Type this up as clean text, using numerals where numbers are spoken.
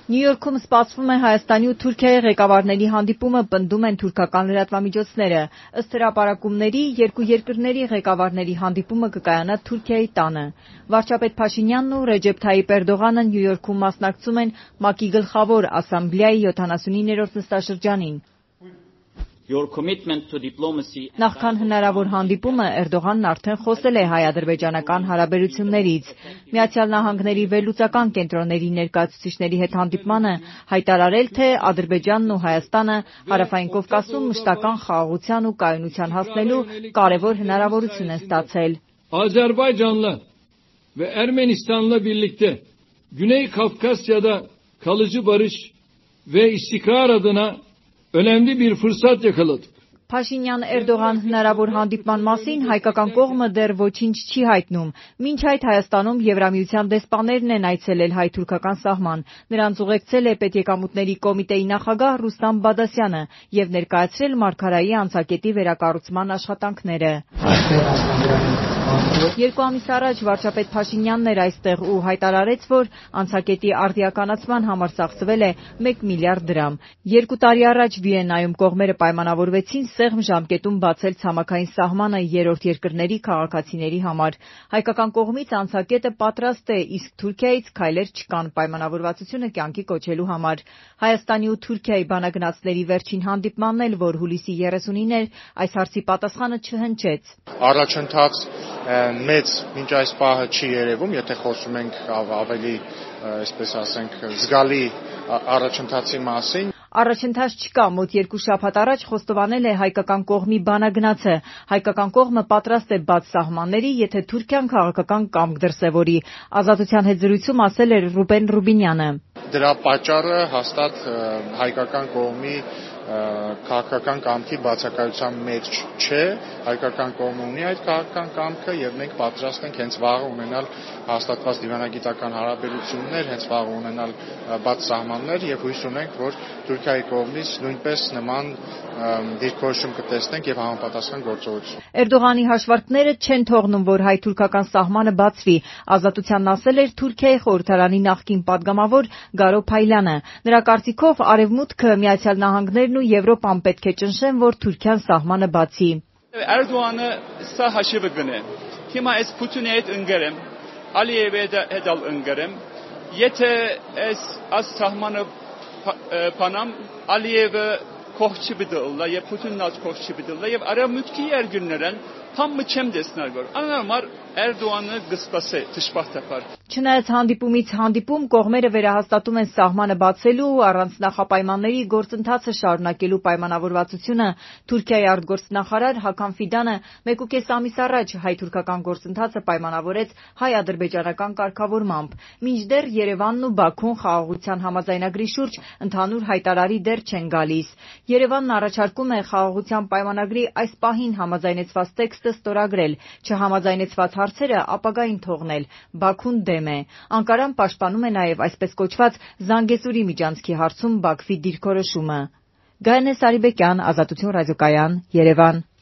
Նյու Յորքում սպասվում է Հայաստանի ու Թուրքիայի ղեկավարների հանդիպումը, պնդում են թուրքական լրատվամիջոցները։ Ըստ հրապարակումների, երկու երկրների ղեկավարների հանդիպումը կկայանա Թուրքիայի տանը։ Վարչապետ Փաշինյանն ու Ռեջեփ Թայիպ Էրդողանը Նյու Յորքում մասնակցում են ՄԱԿ-ի գլխավոր ասամբլեայի 79-րդ նստաշրջանին։ Նախքան հնարավոր հանդիպումը Էրդողանն արդեն խոսել է հայ-ադրբեջանական հարաբերություններից։ Միացյալ Նահանգների վերլուծական կենտրոնների ներկայացուցիչների հետ հանդիպմանը հայտարարել, թե Ադրբեջանն ու Հայաստանը Հարավային Կովկասում մշտական խաղաղության ու կայունության հասնելու կարևոր հնարավորություն են ստացել։ Azerbaycan'la ve Ermenistan'la birlikte Güney Kafkasya'da kalıcı barış ve istikrar adına önemli bir fırsat yakaladık. Փաշինյան-Էրդողան հնարավոր հանդիպման մասին հայկական կողմը դեռ ոչինչ չի հայտնում։ Մինչ այդ Հայաստանում Եվրամիության դեսպաններն են այցելել հայ-թուրքական սահման։ Նրանց ուղեկցել է Պետեկամուտների կոմիտեի նախագահ Ռուստամ Բադասյանը եւ ներկայացրել Մարգարայի անցակետի վերակառուցման աշխատանքները։ Երկու ամիս առաջ վարչապետ Փաշինյանն էր այստեղ ու հայտարարեց, որ անցակետի արդիականացման համար ծախսվել է 1 միլիարդ դրամ։ 2 տարի առաջ Վիեննայում կողմերը պայմանավորվեցին սեղմ ժամկետում բացել ցամաքային սահմանը երրորդ երկրների քաղաքացիների համար։ Հայկական կողմից անցակետը պատրաստ է, իսկ Թուրքիայից քայլեր չկան պայմանավորվածությունը կյանքի կոչելու համար։ Հայաստանի ու Թուրքիայի բանագնացների վերջին հանդիպմանն էլ, որ հուլիսի 30-ին էր, այս հարցի պատասխանը չհնչեց։ Առաջընթաց մեծ մինչ այս պահը չի երևում, եթե խոսում ենք ավելի, այսպես ասենք, զգալի առաջընթացի մասին։ Առաջընթաց չկա, մոտ 2 շաբաթ առաջ խոստովանել է հայկական կողմի բանագնացը։ Հայկական կողմը պատրաստ է բաց սահմանների, եթե Թուրքիան քաղաքական կամք դրսևորի։ Ազատության հետ զրույցում ասել էր Ռուբեն Ռուբինյանը։ Դրա պատճառը հաստատ հայկական կողմի քաղաքական կամքի բացակայության մեջ չէ, հայկական կողմը ունի այդ քաղաքական կամքը եւ մենք պատրաստ ենք հենց վաղը ունենալ հաստատված դիվանագիտական հարաբերություններ, հենց վաղը ունենալ բաց սահմաններ եւ հույս ունենք, որ Թուրքիայի կողմից նույնպես նման դիրքորոշում կտեսնենք եւ համապատասխան գործողություն։ Էրդողանի հաշվարկները չեն թողնում, որ հայ-թուրքական սահմանը բացվի։ Ազատությանն ասել էր Թուրքիայի խորհրդարանի նախկին падգամավոր Գարո Փայլյանը։ Նրա կարծիքով Արևմուտքը, Միացյալ Նահանգներն ու Եվրոպան պետք է ճնշեն, որ Թուրքիան սահմանը բացի։ Էրդողանը սա հաշիվը գնե։ Հիմա այս Պուտինի հետ ընկերեմ, Ալիևի հետ ընկերեմ։ Եթե այս սահմանը բանամ Ալիևը կողքի բդլա եւ Պուտինն կողքի բդլա եւ արևմուտքի երկրներն փամը չեմ տեսնել որ անհարմար Էրդողանը գստասե դժբախտաբար։ Չնայած հանդիպումից հանդիպում կողմերը վերահաստատում են սահմանը բացելու ու առանց նախապայմանների գործընթացը շարունակելու պայմանավորվածությունը, Թուրքիայի արտգործնախարար Հական Ֆիդանը 1.5 ամիս առաջ հայ-թուրքական գործընթացը պայմանավորեց հայ-ադրբեջանական կարգավորմամբ։ Մինչդեռ Երևանն ու Բաքուն խաղաղության համաձայնագրի շուրջ ընդհանուր հայտարարի դեռ չեն գալիս։ Երևանն առաջարկում է խաղաղության պայմանագրի այս պահին համաձայնեցված տեքստը ստորագրել, չհամաձայնեցված հարցերը ապագային թողնել։ Բաքուն դեմ է։ Անկարան պաշտպանում է նաև այսպես կոչված Զանգեզուրի միջանցքի հարցում Բաքվի դիրքորոշումը։ Գայանե Սարիբեկյան, Ազատություն ռադիոկայան, Երևան։